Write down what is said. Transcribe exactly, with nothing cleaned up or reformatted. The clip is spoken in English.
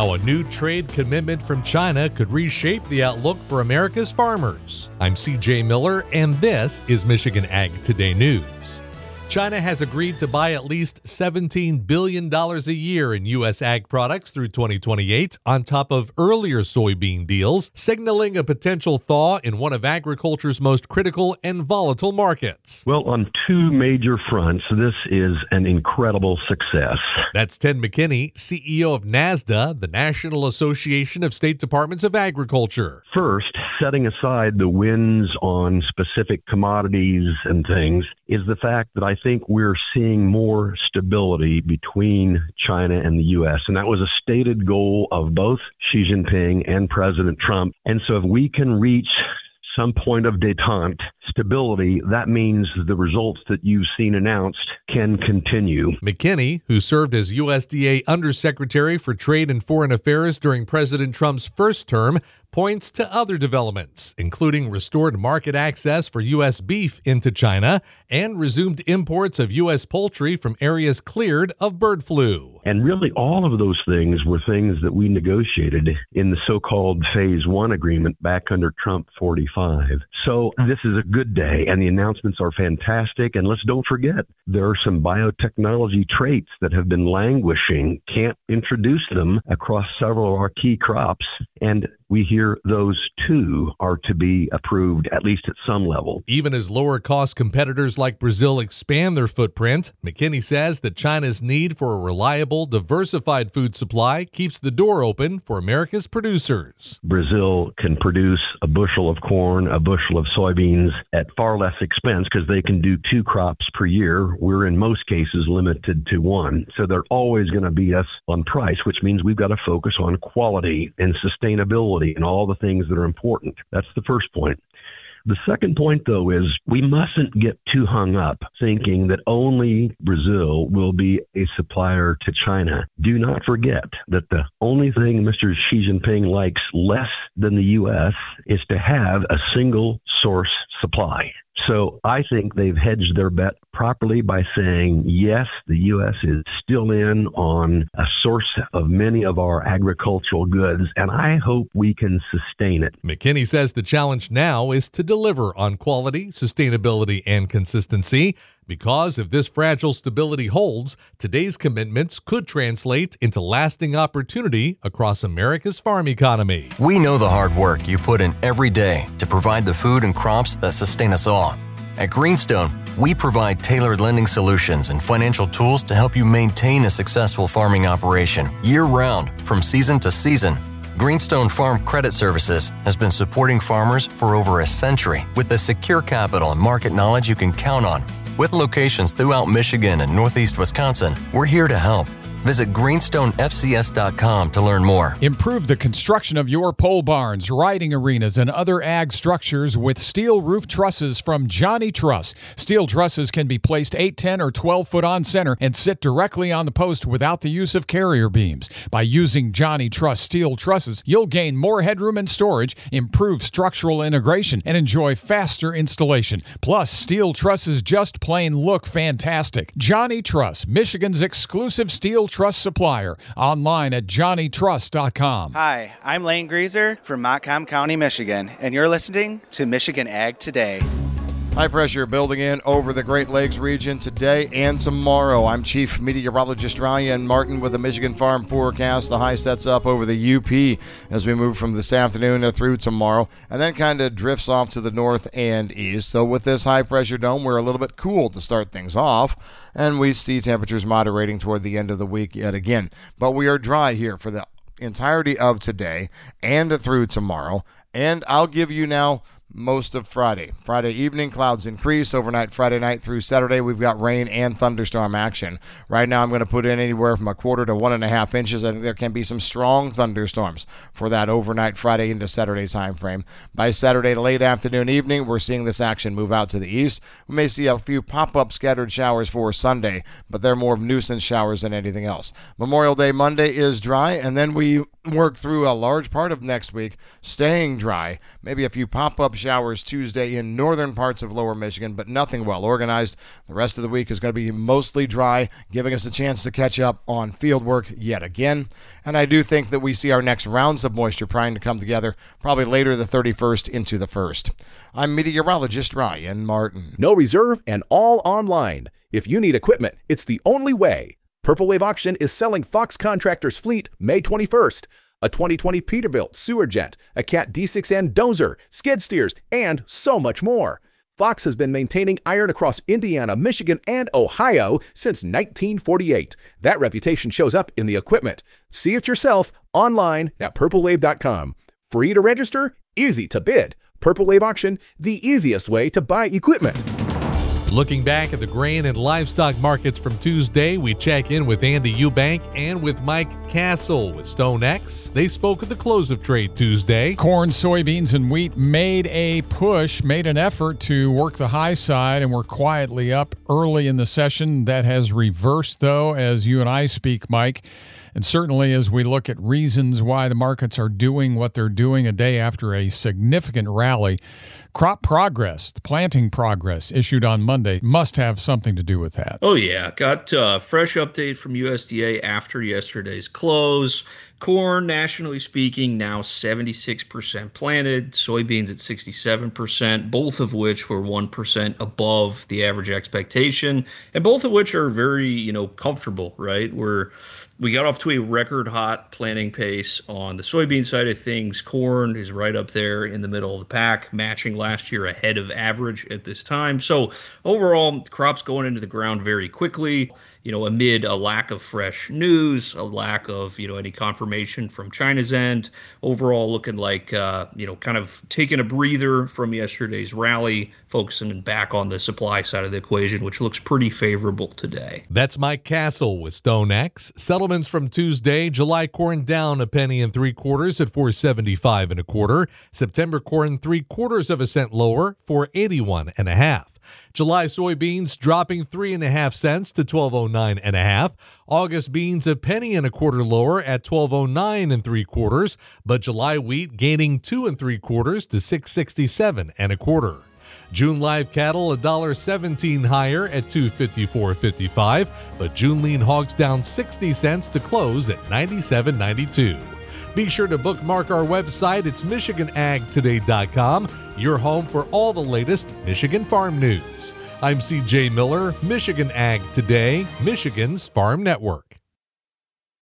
how a new trade commitment from China could reshape the outlook for America's farmers. I'm C J Miller, and this is Michigan Ag Today News. China has agreed to buy at least seventeen billion dollars a year in U S ag products through twenty twenty-eight, on top of earlier soybean deals, signaling a potential thaw in one of agriculture's most critical and volatile markets. Well, on two major fronts, this is an incredible success. That's Ted McKinney, C E O of NASDA, the National Association of State Departments of Agriculture. First, setting aside the wins on specific commodities and things, is the fact that I think we're seeing more stability between China and the U S. And that was a stated goal of both Xi Jinping and President Trump. And so if we can reach some point of détente, stability, that means the results that you've seen announced can continue. McKinney, who served as U S D A Undersecretary for Trade and Foreign Affairs during President Trump's first term, points to other developments, including restored market access for U S beef into China and resumed imports of U S poultry from areas cleared of bird flu. And really all of those things were things that we negotiated in the so-called Phase One agreement back under Trump forty-five. So this is a good day, and the announcements are fantastic. And let's don't forget, there are some biotechnology traits that have been languishing. Can't introduce them across several of our key crops. And we hear those too are to be approved, at least at some level. Even as lower-cost competitors like Brazil expand their footprint, McKinney says that China's need for a reliable, diversified food supply keeps the door open for America's producers. Brazil can produce a bushel of corn, a bushel of soybeans at far less expense because they can do two crops per year. We're in most cases limited to one. So they're always going to beat us on price, which means we've got to focus on quality and sustainability and all the things that are important. That's the first point. The second point, though, is we mustn't get too hung up thinking that only Brazil will be a supplier to China. Do not forget that the only thing Mister Xi Jinping likes less than the U S is to have a single source supply. So I think they've hedged their bet properly by saying, yes, the U S is still in on a source of many of our agricultural goods, and I hope we can sustain it. McKinney says the challenge now is to deliver on quality, sustainability, and consistency, because if this fragile stability holds, today's commitments could translate into lasting opportunity across America's farm economy. We know the hard work you put in every day to provide the food and crops that sustain us all. At Greenstone, we provide tailored lending solutions and financial tools to help you maintain a successful farming operation year-round, from season to season. Greenstone Farm Credit Services has been supporting farmers for over a century with the secure capital and market knowledge you can count on. With locations throughout Michigan and Northeast Wisconsin, we're here to help. Visit greenstone f c s dot com to learn more. Improve the construction of your pole barns, riding arenas, and other ag structures with steel roof trusses from Johnny Truss. Steel trusses can be placed eight, ten, or twelve foot on center and sit directly on the post without the use of carrier beams. By using Johnny Truss steel trusses, you'll gain more headroom and storage, improve structural integration, and enjoy faster installation. Plus, steel trusses just plain look fantastic. Johnny Truss, Michigan's exclusive steel truss supplier. Online at johnny truss dot com. Hi, I'm Lane Greaser from Montcalm County, Michigan, and you're listening to Michigan Ag Today. High pressure building in over the Great Lakes region today and tomorrow. I'm Chief Meteorologist Ryan Martin with the Michigan Farm Forecast. The high sets up over the U P as we move from this afternoon through tomorrow, and then kind of drifts off to the north and east. So with this high pressure dome, we're a little bit cool to start things off, and we see temperatures moderating toward the end of the week yet again. But we are dry here for the entirety of today and through tomorrow, and I'll give you now most of Friday. Friday evening, clouds increase. Overnight Friday night through Saturday, we've got rain and thunderstorm action. Right now, I'm going to put in anywhere from a quarter to one and a half inches. I think there can be some strong thunderstorms for that overnight Friday into Saturday time frame. By Saturday late afternoon, evening, we're seeing this action move out to the east. We may see a few pop-up scattered showers for Sunday, but they're more of nuisance showers than anything else. Memorial Day Monday is dry, and then we work through a large part of next week staying dry. dry. Maybe a few pop-up showers Tuesday in northern parts of lower Michigan, but nothing well organized. The rest of the week is going to be mostly dry, giving us a chance to catch up on field work yet again. And I do think that we see our next rounds of moisture trying to come together probably later the thirty-first into the first. I'm meteorologist Ryan Martin. No reserve and all online. If you need equipment, it's the only way. Purple Wave Auction is selling Fox Contractors Fleet May twenty-first. A twenty twenty Peterbilt Sewer Jet, a Cat D six N dozer, skid steers, and so much more. Fox has been maintaining iron across Indiana, Michigan, and Ohio since nineteen forty-eight. That reputation shows up in the equipment. See it yourself online at purple wave dot com. Free to register, easy to bid. Purple Wave Auction, the easiest way to buy equipment. Looking back at the grain and livestock markets from Tuesday, we check in with Andy Eubank and with Mike Castle with StoneX. They spoke at the close of trade Tuesday. Corn, soybeans, and wheat made a push, made an effort to work the high side, and were quietly up early in the session. That has reversed, though, as you and I speak, Mike. And certainly as we look at reasons why the markets are doing what they're doing a day after a significant rally, crop progress, the planting progress issued on Monday must have something to do with that. Oh, yeah. Got a fresh update from U S D A after yesterday's close. Corn, nationally speaking, now seventy-six percent planted. Soybeans at sixty-seven percent, both of which were one percent above the average expectation, and both of which are very, you know, comfortable, right? We're We got off to a record hot planting pace on the soybean side of things. Corn is right up there in the middle of the pack, matching last year ahead of average at this time. So overall, crops going into the ground very quickly, you know, amid a lack of fresh news, a lack of, you know, any confirmation from China's end. Overall, looking like, uh, you know, kind of taking a breather from yesterday's rally, focusing back on the supply side of the equation, which looks pretty favorable today. That's Mike Castle with StoneX. Settlements from Tuesday: July corn down a penny and three quarters at four seventy-five and a quarter. September corn three quarters of a cent lower, four eighty-one and a half. July soybeans dropping three and a half cents to twelve oh nine and a half. August beans a penny and a quarter lower at twelve oh nine and three quarters, but July wheat gaining two and three quarters to six sixty-seven and a quarter. June live cattle a dollar seventeen higher at two fifty-four fifty-five, but June lean hogs down sixty cents to close at ninety-seven ninety-two. Be sure to bookmark our website. It's michigan ag today dot com, your home for all the latest Michigan farm news. I'm C J Miller, Michigan Ag Today, Michigan's Farm Network.